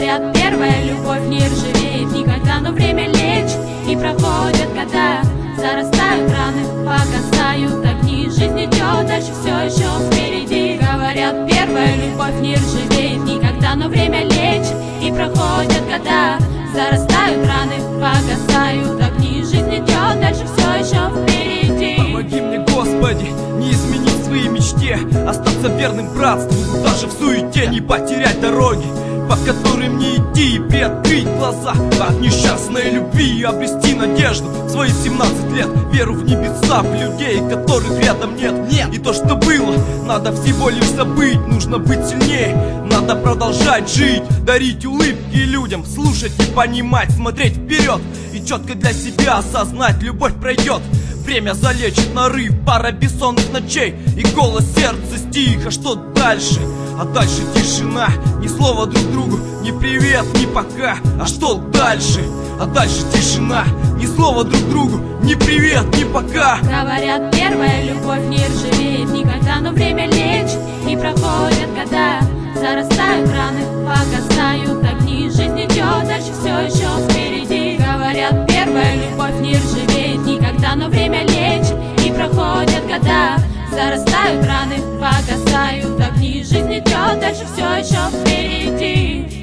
Говорят, первая любовь не ржавеет никогда, но время лечит, и проходят года. Зарастают раны, погасают огни, жизнь идет дальше, все еще впереди. Говорят, первая любовь не ржавеет никогда, но время лечит, и проходят года. Зарастают раны, погасают огни, жизнь идет дальше, все еще впереди. Помоги мне, Господи, не изменить своей мечте, остаться верным братству, даже в суете не потерять дороги, по которым мне идти, и приоткрыть глаза от несчастной любви и обрести надежду в свои 17 лет, веру в небеса, в людей, которых рядом нет. И то, что было, надо всего лишь забыть. Нужно быть сильнее, надо продолжать жить, дарить улыбки людям, слушать и понимать, смотреть вперед и четко для себя осознать: любовь пройдет, время залечит нарыв, пара бессонных ночей и голос сердца стих. А что дальше? А дальше тишина, ни слова друг другу, ни привет, ни пока. А что дальше? А дальше тишина, ни слова друг другу, ни привет, ни пока. Говорят, первая любовь не ржавеет никогда, но время лечит, и проходят года. Зарастают раны, погасают огни, жизнь идет дальше, все еще впереди. Говорят, первая любовь не ржавеет никогда, но время лечит, и проходят года. Зарастают раны, погасают огни, жизнь идет дальше, все еще впереди.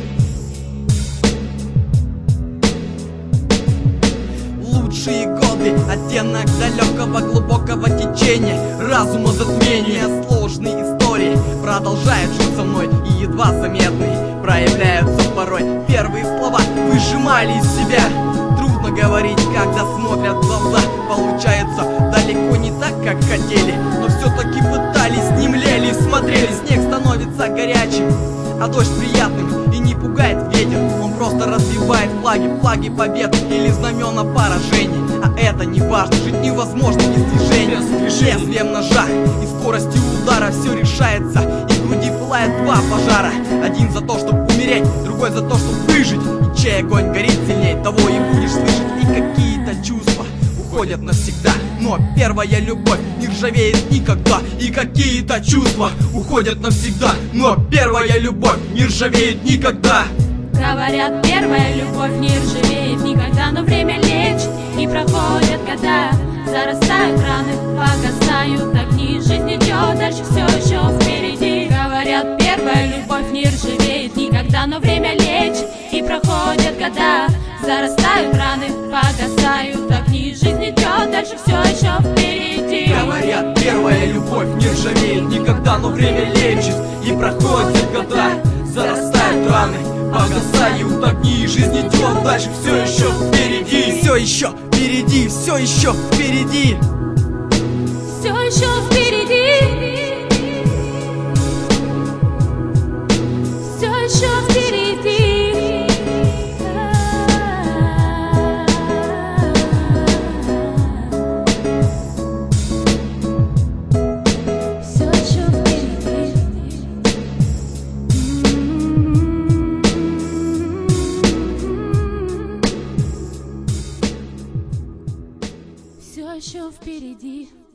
Лучшие годы, оттенок далекого глубокого течения, разума затмения, сложные истории продолжают жить со мной и едва заметные проявляются порой. Первые слова выжимали из себя, трудно говорить, когда смотрят в глаза. Получается далеко не так, как хотели, но все-таки пытались, не млели, смотрели. Снег становится горячим, а дождь приятным, и не пугает ветер. Он просто развивает флаги, флаги побед или знамена поражений. А это не важно, жить невозможно без движения. Лезвием ножа и скоростью удара все решается, и в груди пылает два пожара. Один за то, чтобы умереть, другой за то, чтобы выжить. И чей огонь горит сильней, того и будешь слышать. И какие-то чувства уходят навсегда, но первая любовь не ржавеет никогда. И какие-то чувства уходят навсегда, но первая любовь не ржавеет никогда. Говорят, первая любовь не ржавеет никогда, но время лечит, и проходят года. Зарастают раны, погасают огни, жизнь идет дальше, все еще впереди. Говорят, первая любовь не ржавеет никогда, но время лечит, и проходят года. Зарастают раны, погасают огни, жизнь идет дальше, все еще впереди. Говорят, первая любовь не ржавеет никогда, но время лечит, и проходят года. Зарастают раны, погасают огни, жизнь идет дальше, все еще впереди. Все еще впереди, все еще впереди. Все еще впереди. Все еще впереди. Все еще впереди. Все еще впереди.